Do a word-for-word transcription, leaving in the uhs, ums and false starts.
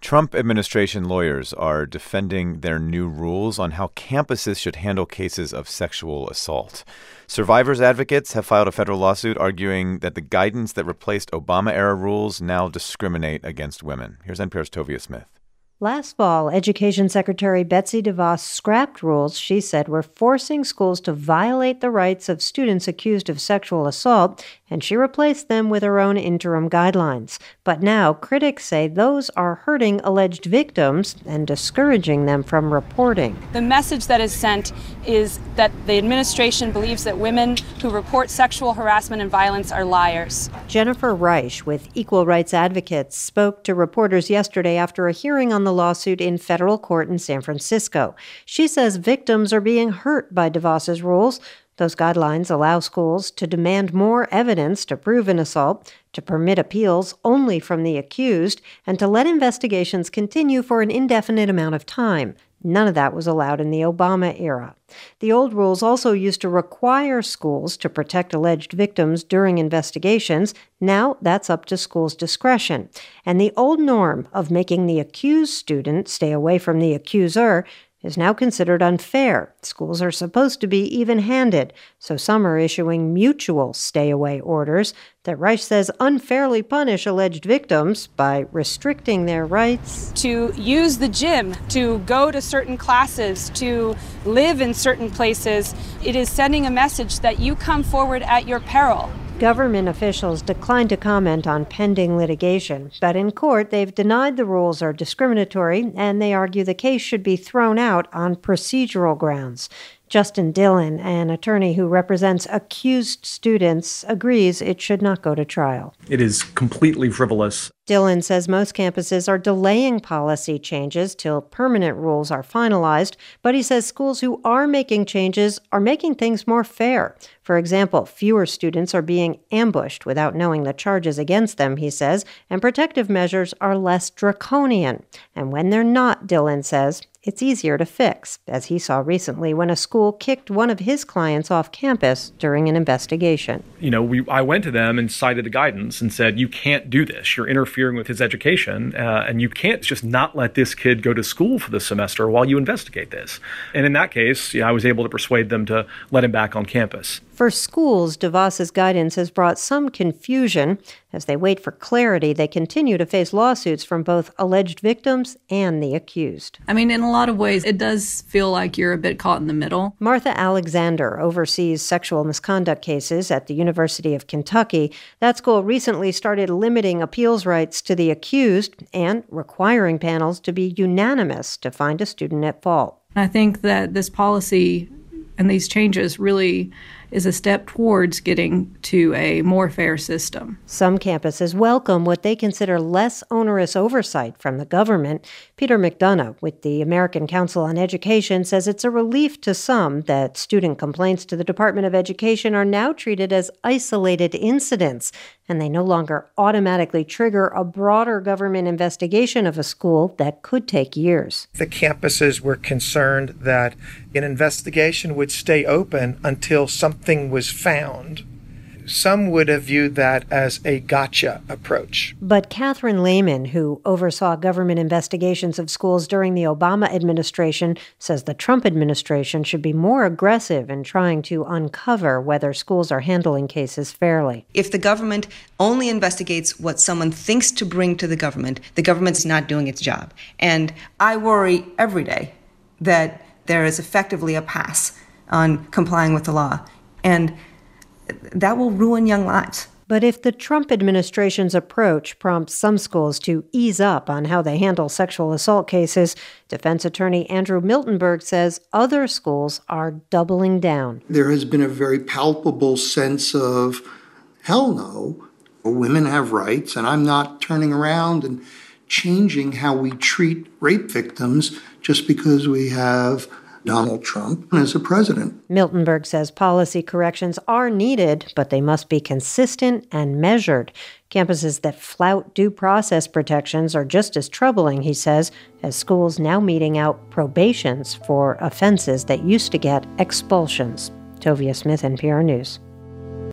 Trump administration lawyers are defending their new rules on how campuses should handle cases of sexual assault. Survivors advocates have filed a federal lawsuit arguing that the guidance that replaced Obama-era rules now discriminate against women. Here's N P R's Tovia Smith. Last fall, Education Secretary Betsy DeVos scrapped rules she said were forcing schools to violate the rights of students accused of sexual assault, and she replaced them with her own interim guidelines. But now, critics say those are hurting alleged victims and discouraging them from reporting. The message that is sent is that the administration believes that women who report sexual harassment and violence are liars. Jennifer Reich with Equal Rights Advocates spoke to reporters yesterday after a hearing on the lawsuit in federal court in San Francisco. She says victims are being hurt by DeVos's rules. Those guidelines allow schools to demand more evidence to prove an assault, to permit appeals only from the accused, and to let investigations continue for an indefinite amount of time. None of that was allowed in the Obama era. The old rules also used to require schools to protect alleged victims during investigations. Now that's up to schools' discretion. And the old norm of making the accused student stay away from the accuser is now considered unfair. Schools are supposed to be even-handed, so some are issuing mutual stay-away orders that Reich says unfairly punish alleged victims by restricting their rights to use the gym, to go to certain classes, to live in certain places. It is sending a message that you come forward at your peril. Government officials declined to comment on pending litigation, but in court they've denied the rules are discriminatory, and they argue the case should be thrown out on procedural grounds. Justin Dillon, an attorney who represents accused students, agrees it should not go to trial. It is completely frivolous. Dillon says most campuses are delaying policy changes till permanent rules are finalized, but he says schools who are making changes are making things more fair. For example, fewer students are being ambushed without knowing the charges against them, he says, and protective measures are less draconian. And when they're not, Dillon says, it's easier to fix, as he saw recently when a school kicked one of his clients off campus during an investigation. You know, we I went to them and cited the guidance and said, you can't do this. You're interfering with his education, uh, and you can't just not let this kid go to school for the semester while you investigate this. And in that case, you know, I was able to persuade them to let him back on campus. For schools, DeVos's guidance has brought some confusion. As they wait for clarity, they continue to face lawsuits from both alleged victims and the accused. I mean, in a lot of ways, it does feel like you're a bit caught in the middle. Martha Alexander oversees sexual misconduct cases at the University of Kentucky. That school recently started limiting appeals rights to the accused and requiring panels to be unanimous to find a student at fault. I think that this policy and these changes really is a step towards getting to a more fair system. Some campuses welcome what they consider less onerous oversight from the government. Peter McDonough with the American Council on Education says it's a relief to some that student complaints to the Department of Education are now treated as isolated incidents, and they no longer automatically trigger a broader government investigation of a school that could take years. The campuses were concerned that an investigation would stay open until something was found. Some would have viewed that as a gotcha approach. But Catherine Lehman, who oversaw government investigations of schools during the Obama administration, says the Trump administration should be more aggressive in trying to uncover whether schools are handling cases fairly. If the government only investigates what someone thinks to bring to the government, the government's not doing its job. And I worry every day that there is effectively a pass on complying with the law. And that will ruin young lives. But if the Trump administration's approach prompts some schools to ease up on how they handle sexual assault cases, defense attorney Andrew Miltenberg says other schools are doubling down. There has been a very palpable sense of, hell no, women have rights, and I'm not turning around and changing how we treat rape victims just because we have Donald Trump as a president. Miltenberg says policy corrections are needed, but they must be consistent and measured. Campuses that flout due process protections are just as troubling, he says, as schools now meting out probations for offenses that used to get expulsions. Tovia Smith, N P R News.